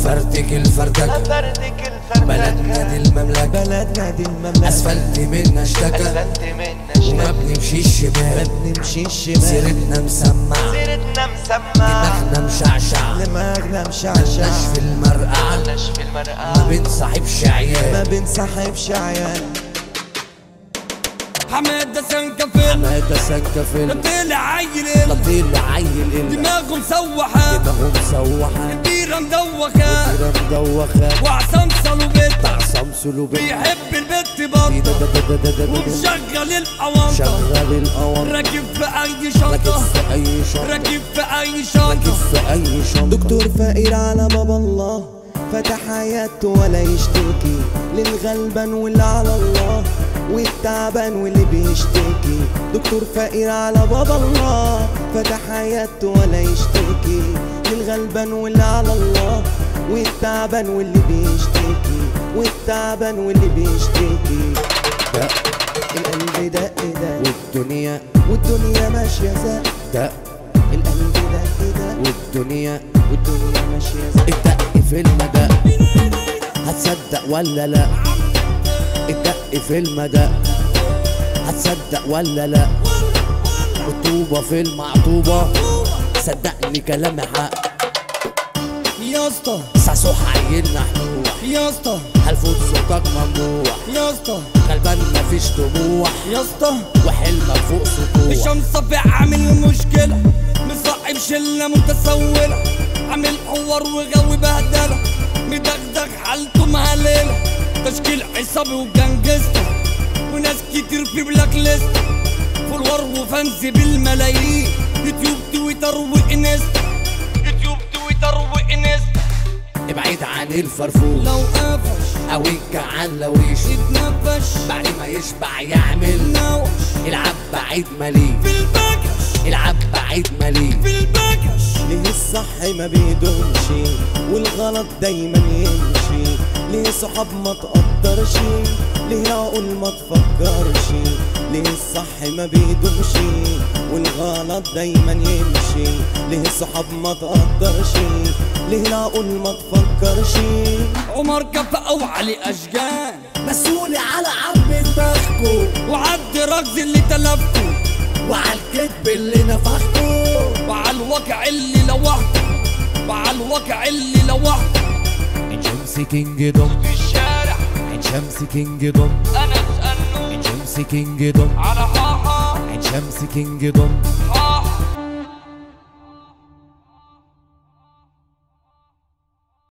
افرتك الفردك بلدنا دي المملكة، بلدنا دي المملكة. اسفلت منا اشتكى وما بنمشيش شمال، سيرتنا مسمعة دماغنا مشعشع، دماغنا مشعشع. مالناش في المرقعة، ما بنصاحبش عيال، ما بنصاحبش عيال. حمادة سنكفل، حمادة سنكفل، طلع عيل طلع عيل دماغه مسوحة، دماغه مسوحة، كبيرة مدوخة، مدوخة، وعصام صلوبيتا عصام سلوبيتا بيحب البت برضه ومشغل الأونطة، شغل الأونطة، راكب في أي شنطة، في أي شنطة، راكب في أي شنطة، في أي شنطة. دكتور فقير على باب الله، فتح حياته ولا يشتكي للغلبان واللي على الله والتعبان واللي بيشتكي. دكتور فقير على باب الله، فتح حياته ولا يشتكي للغلبان واللي على الله والتعبان واللي بيشتكي، والتعبان واللي بيشتكي. دق القلب دق دق والدنيا ماشية زق دق، القلب دق دق والدنيا ماشية زق. الدق في المدى هتصدق ولا لا؟ الدق في المدى هتصدق ولا لا؟ الطوبة في المعطوبة صدقني كلامي حق يا اسطى، صحصح عيلنا حنوح يا اسطى، هالفوت صوتك ممنوع، يا اسطى، غلبان مفيش طموح، يا اسطى، وحلمك فوق سطوح. الشمس في عامل مشكلة، مصاحب شلة متسولة، عامل حوار وغاوي بهدلة، مدغدغ حالته مهللة، تشكيل عصابي وجنجستا، وناس كتير في بلاك ليست، فولور وفانز بالملايين، يوتيوب تويتر وانستا، يوتيوب تويتر وانستا. ابعد عن الفرفوش لو قفش او الجعان لو يشوف يتنفش بعد ما يشبع يعمل نوش، العب بعيد مليء، في البكش العب بعيد مليء. في البكش. ليه الصح ما بيدومش والغلط دايما يمشي؟ ليه صحاب ما تقدرش؟ ليه عقول ما تفكرش؟ ليه الصح ما بيدومش والغلط دايما يمشي؟ ليه الصحاب ما تقدرش؟ ليه العقول ما تفكرش؟ عمر كفا وعلي اشجان مسؤولي على عم دماغكو وعد رجز اللي تلفته وعلى الكذب اللي نفخته وعلى الواقع اللي لوحته وعلى الواقع اللي لوحته. عين شمس كينج دوم في الشارع عين شمس كينج دوم انا اسأله عين شمس كينج دوم على حاحة عين شمس كينج دوم حاحة.